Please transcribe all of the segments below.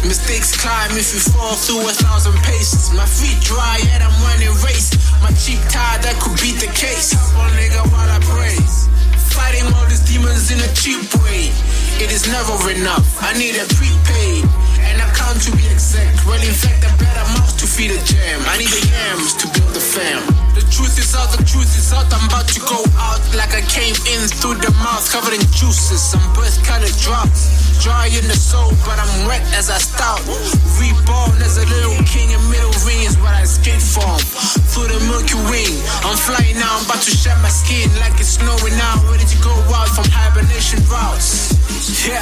Mistakes climb if you fall through 1,000 paces. My feet dry yet I'm running race. My cheek tied, that could be the case. Hop on nigga while I praise. Fighting all these demons in a cheap way. It is never enough, I need a prepaid. An account to be exact. Well, in fact, a better mouth to feed a jam. I need the yams to build the fam. The truth is out, I'm about to go out like I came in through the mouth, covered in juices. Some birth colored drops. Dry in the soul, but I'm wet as I stout. Reborn as a little king in middle ring is what I skate from. Through the Milky Way, I'm flying now, I'm about to shed my skin like it's snowing out. Ready to go out from hibernation routes. Yeah.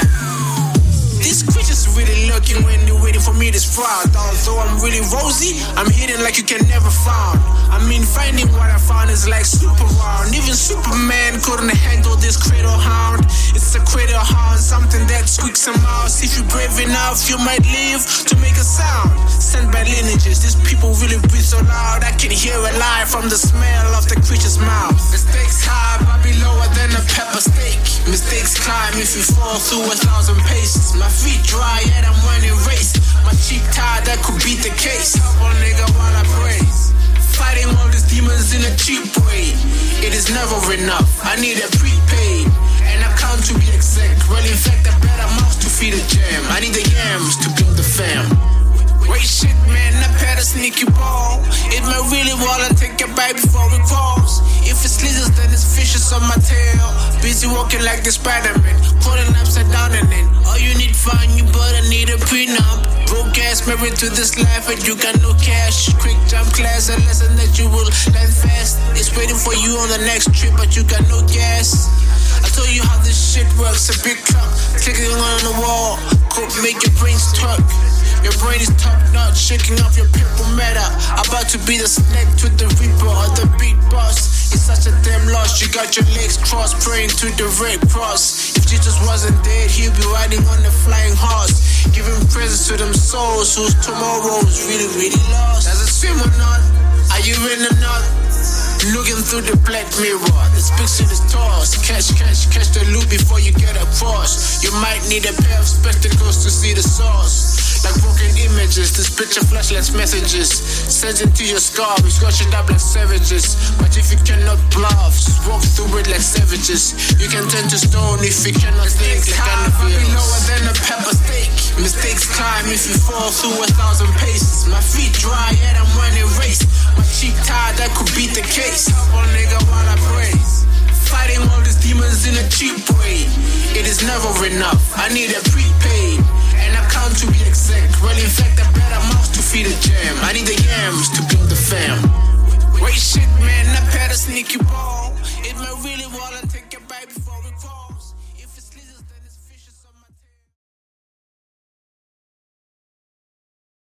These creatures really looking when you're waiting for me to sprout. Although I'm really rosy, I'm hidden like you can never find. I mean, finding what I found is like super round. Even Superman couldn't handle this cradle hound. It's a cradle hound, something that squeaks a mouse. If you're brave enough, you might live to make a sound. Sent by lineages, these people really breathe so loud. I can hear a lie from the smell of the creature's mouth. The stakes high, but be lower than a pepper steak. Mistakes climb if you fall through 1,000 paces. My feet dry yet I'm running race. My cheek tied, that could be the case. Hop on nigga while I praise. Fighting all these demons in a cheap way. It is never enough, I need a prepaid. An account to be exact. Well, in fact, a better mouth to feed a jam. I need the yams to build the fam. Wait shit man, I've had a sneaky ball. It might really wanna take a bite before it falls. If it's lizards then it's fishes on my tail. Busy walking like the Spider-Man, crawling upside down and then all you need fun, you better need a prenup. Broke ass married to this life and you got no cash. Quick jump class, a lesson that you will learn fast. It's waiting for you on the next trip but you got no gas. I told you how this shit works, a big clock clicking on the wall, could make your brains twerk. Your brain is top notch, shaking off your purple matter. About to be the snake to the reaper or the big boss. It's such a damn loss, you got your legs crossed, praying to the Red Cross. If Jesus wasn't dead, he'd be riding on the flying horse, giving presents to them souls whose tomorrow is really, really lost. Does it swim or not? Are you in or not? Looking through the black mirror, this picture is tossed. Catch the loot before you get across. You might need a pair of spectacles to see the source. Like broken images, this picture flashlights messages. Sends into your skull, we scratch it up like savages. But if you cannot bluff, just walk through it like savages. You can turn to stone if you cannot think like animals. Be lower than a pepper steak. Mistakes climb if you fall through 1,000 paces. My feet dry yet I'm running race. My cheek tied, that could be the case. Hop on nigga while I praise. Fighting all these demons in a cheap way. It is never enough, I need a prepaid. An account to be exact. Well, in fact, a better mouth to feed a jam. I need the yams to build the fam. Wait shit man, I've had a sneaky ball. It might really wanna take